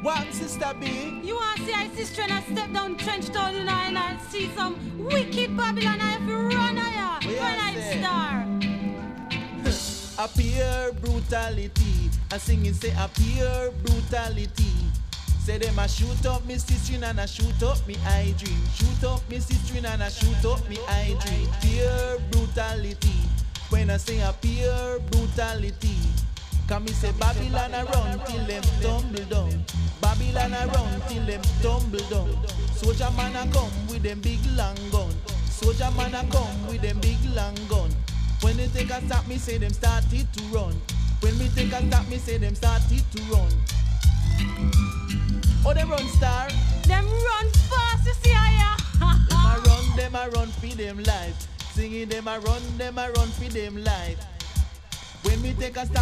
What, Sister B? You want to see I sister and I step down trench town and I see some wicked Babylon I have to run here. When I star. A pure brutality. A singing say a pure brutality. Say them a shoot up me sister and a shoot up me I dream. Shoot up me sister and a shoot up me I dream. Pure brutality. When I say a pure brutality. Come me say Babylon a run till them tumble down. Babylon a run till them tumble down. Soldier man a come with them big long gun. Soldier man a come with them big long gun. When they take a stop, me say them started to run. When me take a stop, me say them started to run. Oh, them run, star. Them run fast, you see I them a run for them life. Singing them a run for them life. When me take a stop.